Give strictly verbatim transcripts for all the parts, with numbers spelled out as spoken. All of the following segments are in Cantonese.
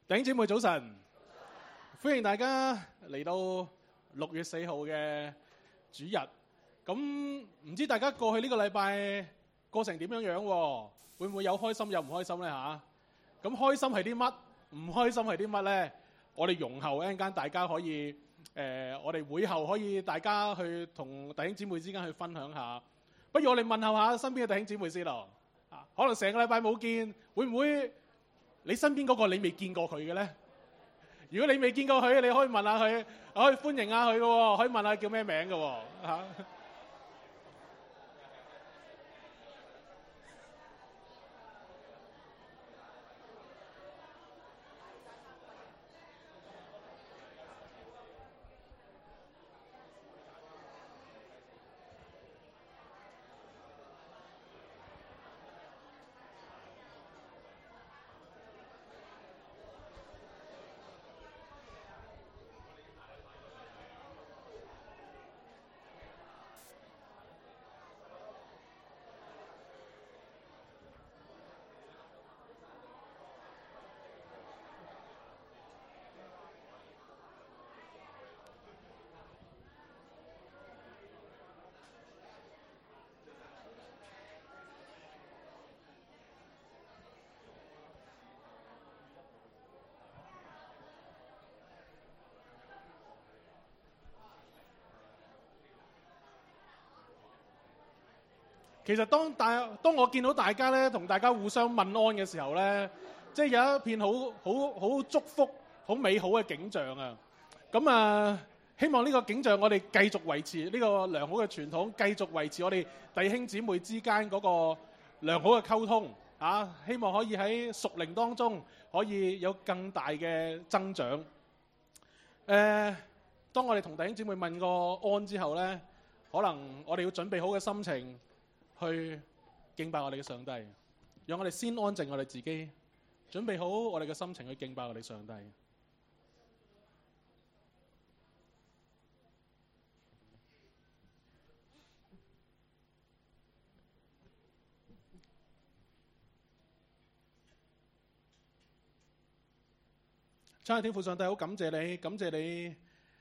弟兄姊妹早晨，歡迎大家嚟到六月四號嘅主日。咁唔知大家過去呢個禮拜過成點樣樣？會唔會有開心有唔開心呢？吓，咁開心係啲乜？唔開心係啲乜呢？我哋容後一陣間大家可以誒、呃，我哋會後可以大家去同弟兄姊妹之間去分享下。不如我哋問候下身邊嘅弟兄姊妹先咯。啊，可能成個禮拜冇見，會唔會？你身邊嗰個你未見過佢嘅呢？如果你未見過佢，你可以問下佢，可以歡迎下佢嘅喎，可以問下叫咩名嘅喎嚇。其實當大當我見到大家咧，同大家互相問安嘅時候咧，即係有一片好好好祝福、好美好嘅景象啊！咁啊，希望呢個景象我哋繼續維持呢個良好嘅傳統，繼續維持我哋弟兄姊妹之間嗰個良好嘅溝通啊！希望可以喺屬靈當中可以有更大嘅增長。誒、呃，當我哋同弟兄姊妹問個安之後咧，可能我哋要準備好嘅心情去敬拜我哋嘅上帝，讓我哋先安靜我哋自己，準備好我哋嘅心情去敬拜我哋上帝。親愛的天父上帝，好感謝你，感謝你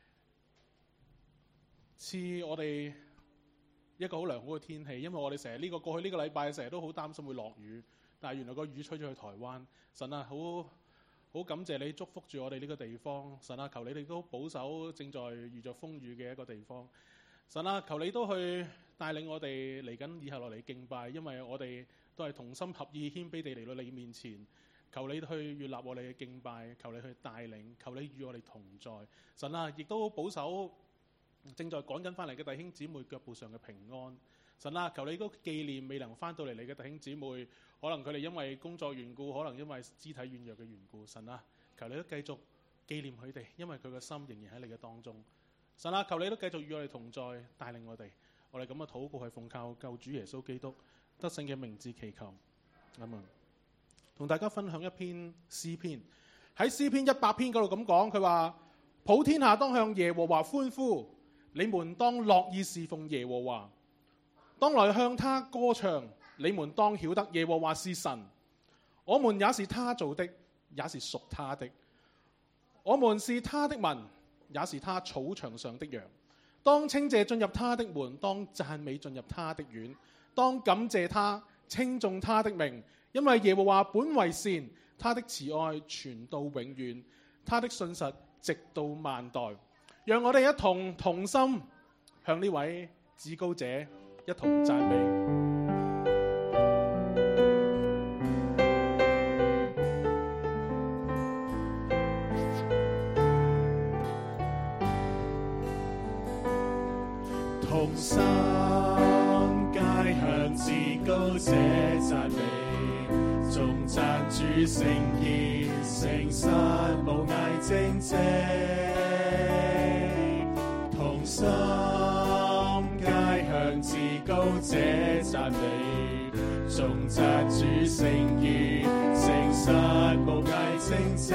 賜我哋一個好良好嘅天氣，因為我哋成日呢個過去呢個禮拜成日都好擔心會落雨，但係原來個雨吹咗去台灣。神啊，好好感謝你祝福住我哋呢個地方。神啊，求你哋都保守正在遇着風雨嘅一個地方。神啊，求你都去帶領我哋嚟緊以後落嚟敬拜，因為我哋都係同心合意謙卑地嚟到你面前。求你去悅納我哋嘅敬拜，求你去帶領，求你與我哋同在。神啊，亦都保守正在趕緊翻嚟嘅弟兄姊妹腳步上嘅平安。神啊，求你都紀念未能翻到嚟你嘅弟兄姊妹，可能佢哋因為工作緣故，可能因為肢體軟弱嘅緣故。神啊，求你都繼續紀念佢哋，因為佢個心仍然喺你嘅當中。神啊，求你都繼續與我哋同在，帶領我哋。我哋咁嘅禱告係奉靠救主耶穌基督得勝嘅名字祈求。阿們。同大家分享一篇詩篇，喺詩篇一百篇嗰度咁講，佢話：普天下當向耶和華歡呼，你們當樂意侍奉耶和華，當來向他歌唱。你們當曉得耶和華是神，我們也是他造的，也是屬他的。我們是他的民，也是他草場上的羊。當稱謝進入他的門，當讚美進入他的院，當感謝他，稱頌他的名。因為耶和華本為善，他的慈愛傳到永遠，他的信實直到萬代。讓我哋一同同心向呢位至高者一同讚美。 同心皆向至高者讚美。頌讚主聖潔，誠實無偽正直，同心皆向至高者讚美。頌讚主聖潔，誠實無偽正直。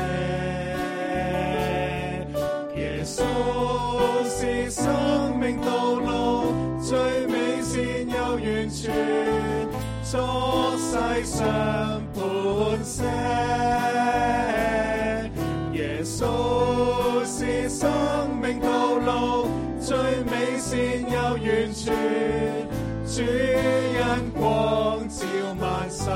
耶穌是生命道路，最美善又完全。作世上磐石， 主恩光照萬世，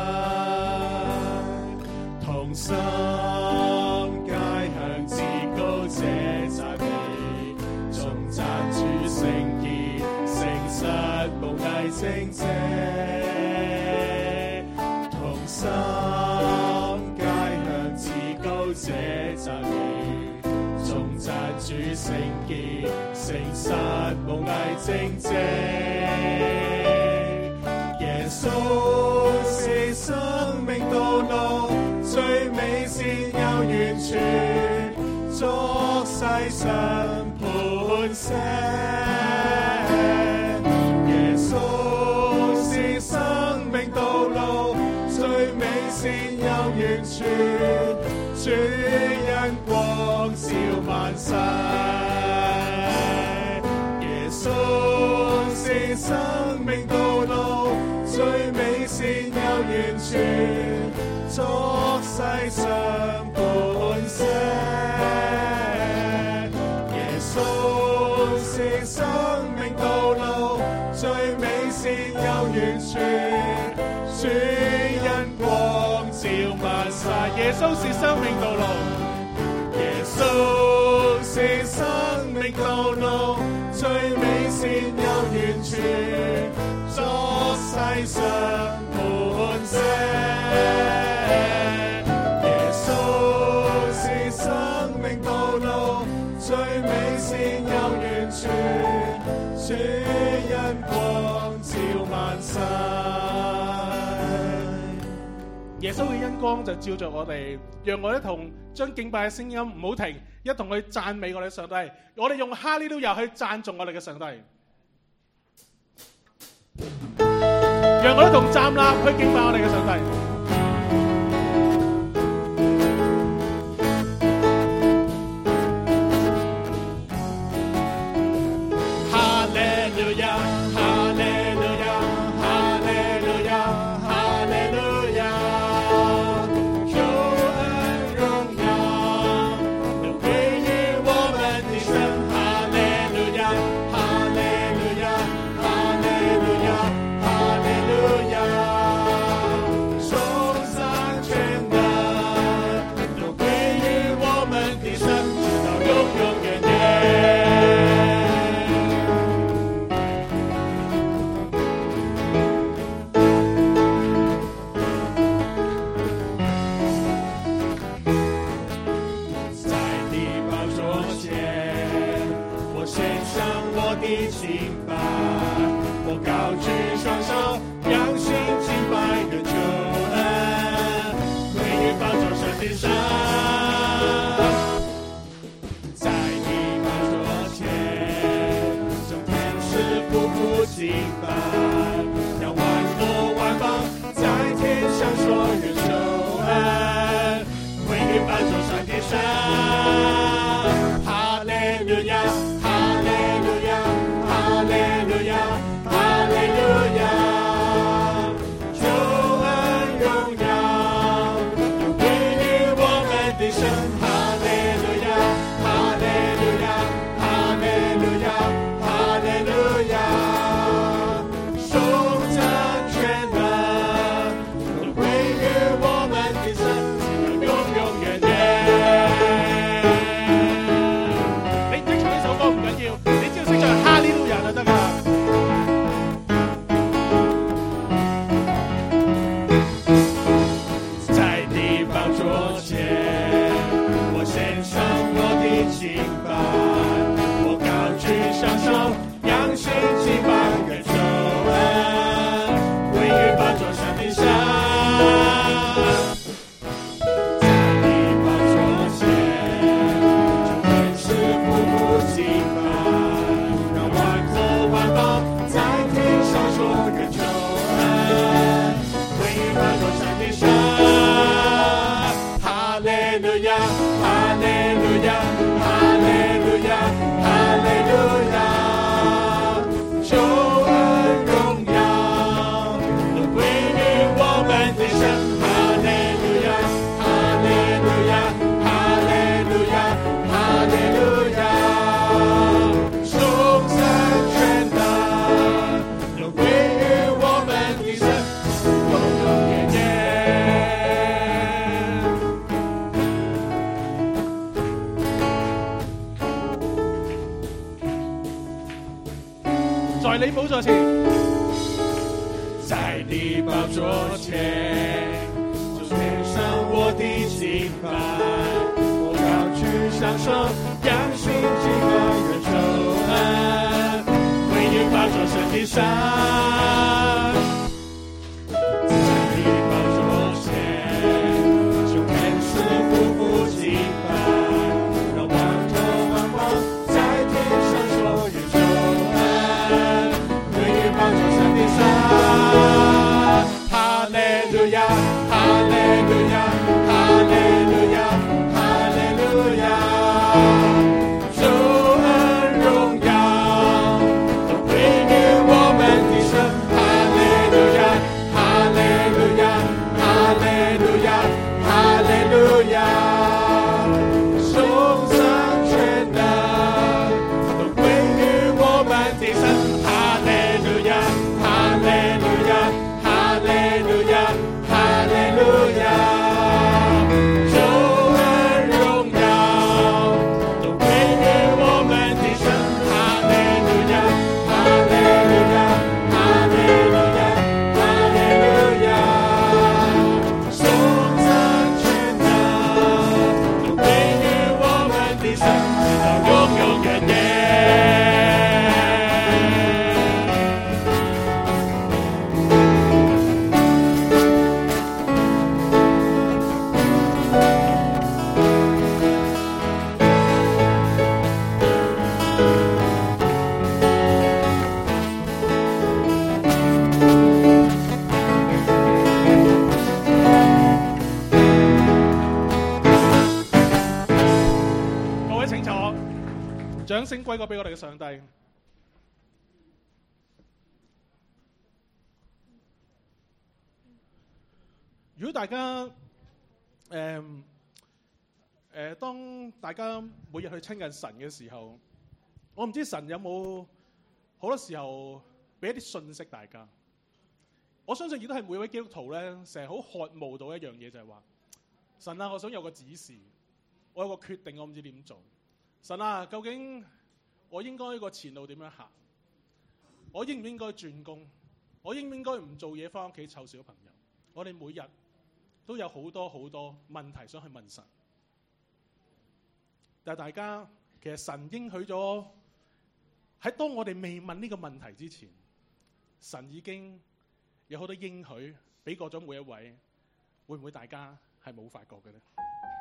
同心皆向至高者讚美，頌讚主聖義，誠實無偽正直，同心皆向至高者讚美，頌讚主聖義，誠實無偽正直。耶穌是生命道路，最美善又完全，作世上磐石。耶穌是生命道路，最美善又完全，主恩光照萬世。耶穌是生命道路，最美善又完全，作世上磐石。耶穌是生命道路，最美善又完全，主恩光照萬世。耶穌是生命道路，耶穌是生命道路，最美善又完全，作世上磐石。耶穌是生命道路，最美善又完全，主恩光照萬世。 耶穌嘅恩光就照着我哋，讓我一同將敬拜嘅聲音唔好停，一同去讚美我哋上帝。我哋用哈利路亞去讚頌我哋嘅上帝。讓我一同站立去敬拜我哋嘅上帝。 我寶座前， 在你寶座前，就獻上我的敬拜，我要去享受羊群敬拜的救恩，為你寶座聖地上，在你寶座前，就天使匍匐敬拜，讓萬頭萬王在天上說願救恩，為你寶座聖地上。哈利路亞，哈利路亞，哈利路亞，哈利路亞，救恩榮耀都歸於我們的神。哈利路亞，哈利路亞，哈利路亞，哈利路亞，頌讚全能都歸於我們的神。哈利路亞，哈利路亞。哈利路亞，哈利路亞，救恩榮耀都歸於我們的神。哈利路亞，哈利路亞，哈利路亞，哈利路亞，頌讚全能都歸於我們的神，直到永永遠遠。 掌聲歸過俾我哋嘅上帝。如果大家誒誒、呃呃，當大家每日去親近神嘅時候，我唔知神有冇好多時候俾一啲信息大家。我相信亦都係每位基督徒咧，成日好渴慕到一樣嘢，就係話神啊，我想有個指示，我有個決定，我唔知點做。神啊，究竟我應該個前路點樣行？我應唔應該轉工？我應唔應該唔做嘢返屋企湊小朋友？我哋每日都有好多好多問題想去問神，但係大家其實神應許咗喺當我哋未問呢個問題之前，神已經有好多應許俾過咗每一位。會唔會大家係冇發覺嘅呢？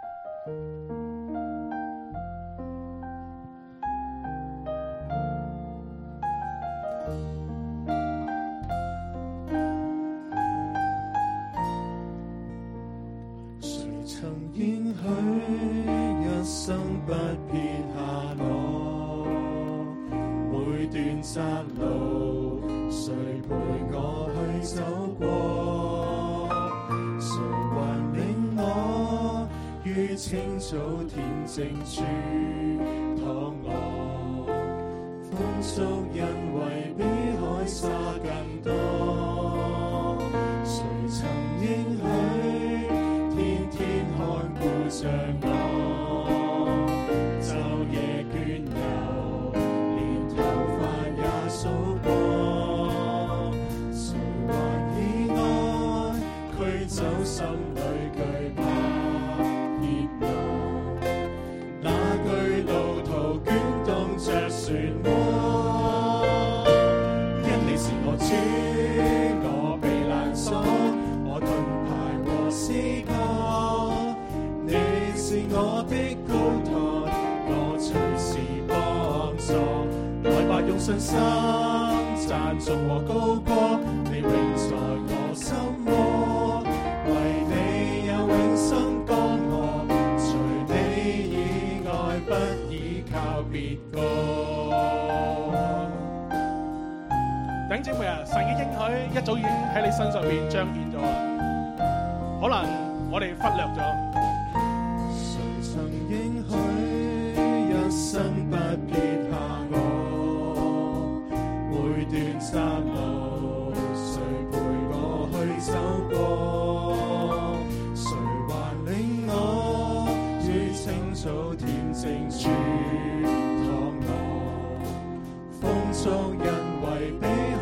應許一生不撇下我，每段窄路誰陪我去走過？誰還領我於青草田靜處躺臥？豐足恩惠比海沙更多，誰曾應許天天看顧着我，晝夜倦遊，連頭髮也數過。誰還以愛驅走心裏懼怕跌落？那句路途捲動着漩渦，因你是我主，我避難所，我盾牌和詩歌，你是我的高台，我隨時幫助。來吧，用信心讚頌和高歌，你永在我心窩，為你有永生江河，除你以外不依靠別個。 弟兄姊妹啊，神嘅應許一早已經喺你身上邊彰顯咗啦，可能我哋忽略咗。 誰曾應許一生不撇下我，每段窄路誰陪我去走過？誰還領我於青草田靜處躺臥？豐足恩惠比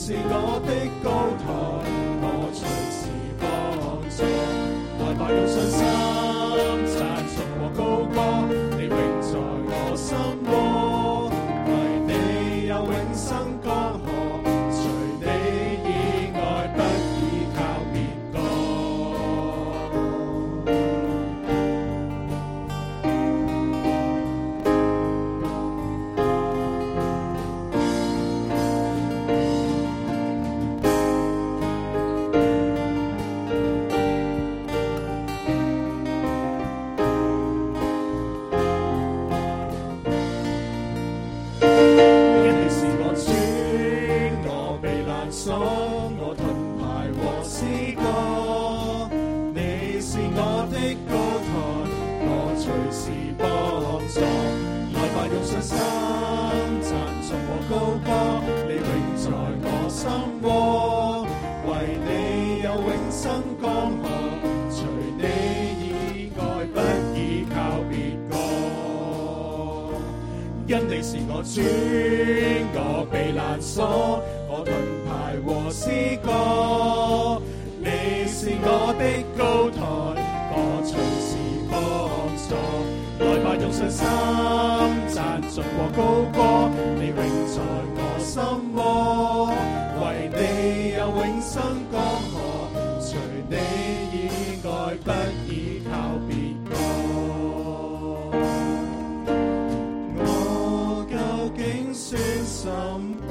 是我的高台，我隨時幫助。來吧，用信心讚頌和高歌，你永在我心窩，為你有永生江河，除你以外不依靠別個。我盾牌和詩歌，你是我的高台，我隨時幫助。來吧，用信心讚頌和高歌，你永在我心窩，為你有永生江河，除你以外不依靠別個。因你是我主，我避難所，我盾牌和詩歌，你是我的高台，我隨時幫助。來吧，用信心讚頌和高歌，你永在我心窩，為你有永生江河，除你以外不依靠別個。我究竟算什麼？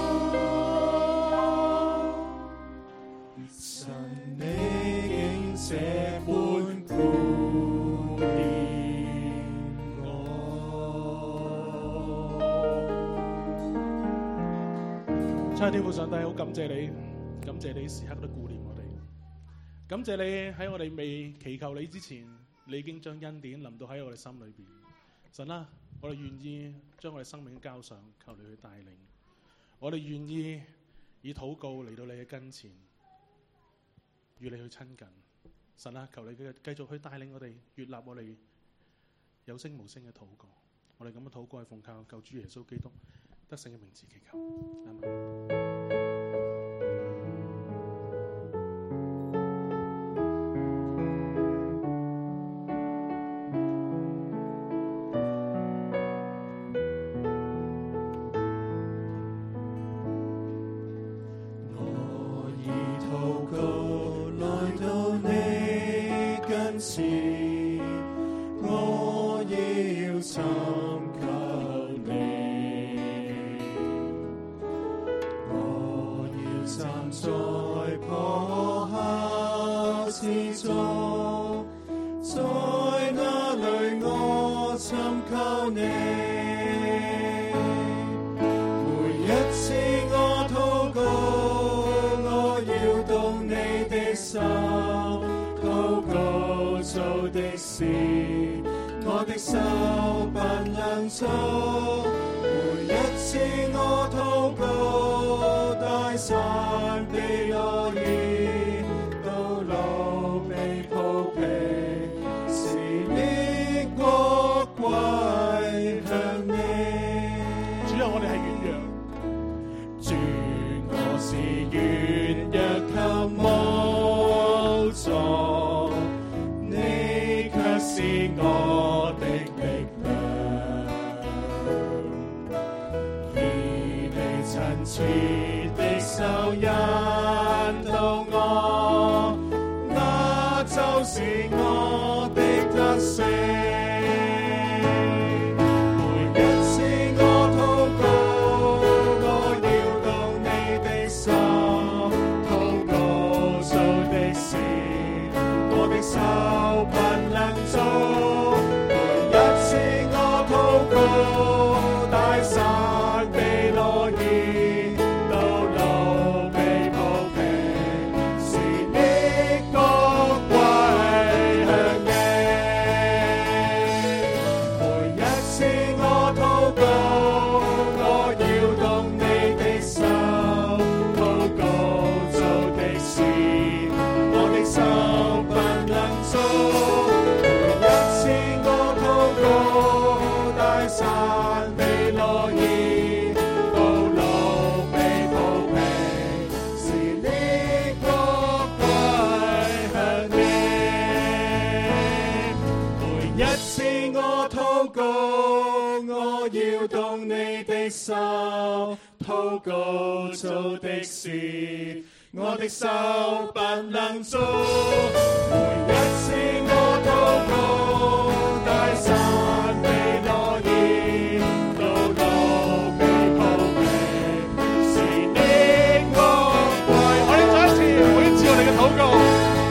你竟這般顧念我。 親愛的天父上帝，好感謝你，感謝你時刻都顧念我哋，感謝你喺我哋未祈求你之前，你已經將恩典臨到喺我哋心裏邊。神啊，我哋願意將我哋生命交上，求你去帶領。我哋願意以禱告嚟到你嘅跟前，與你去親近。神啊，求你繼續去帶領我哋，悅納我哋有聲無聲嘅禱告。我哋咁嘅禱告係奉靠救主耶穌基督得勝嘅名字祈求。阿們。 我要尋求你，我要站在破口之中，在那裏我尋求你。每一次我禱告，我要動你的手，禱告做的事，我的手不能做。每一次我禱告，大山被挪移，道路被鋪平，使你國歸向你。 主啊，我哋係軟弱， 主我是軟弱及無助，是我的力量，以你親切的手引導我，那就是我的得勝。每一次我禱告，我要動你的手，禱告做的事，我的手不能做。每一次我禱告，大山被挪移，道路被鋪平，使你國歸向你。 禱告做的事，我的手不能做。每一次我禱告，大山被挪移，道路被鋪平，是你我為。 我哋再一次，每一次我哋嘅禱告。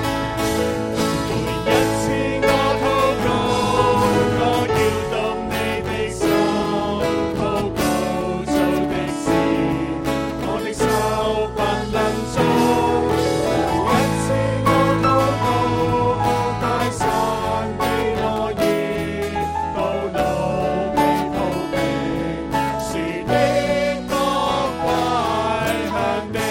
每一次我禱告，我搖動你的心，禱告做的事，我的手不能做。每一次我禱告，大山被挪移，道路被鋪平，是你我歸向你。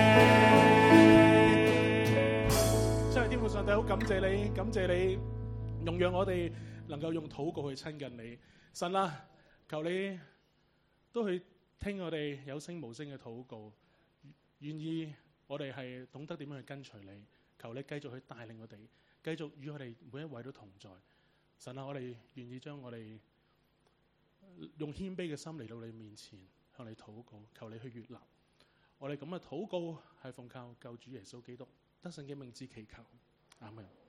真係天父上帝，好感謝你，感謝你，容讓我哋能夠用禱告去親近你。神啊，求你都去聽我哋有聲無聲嘅禱告，願意我哋係懂得點樣去跟隨你。求你繼續去帶領我哋，繼續與我哋每一位都同在。神啊，我哋願意將我哋用謙卑嘅心嚟到你面前，向你禱告，求你去悅納。我哋咁嘅禱告係奉靠救主耶穌基督得勝嘅名字祈求，阿門。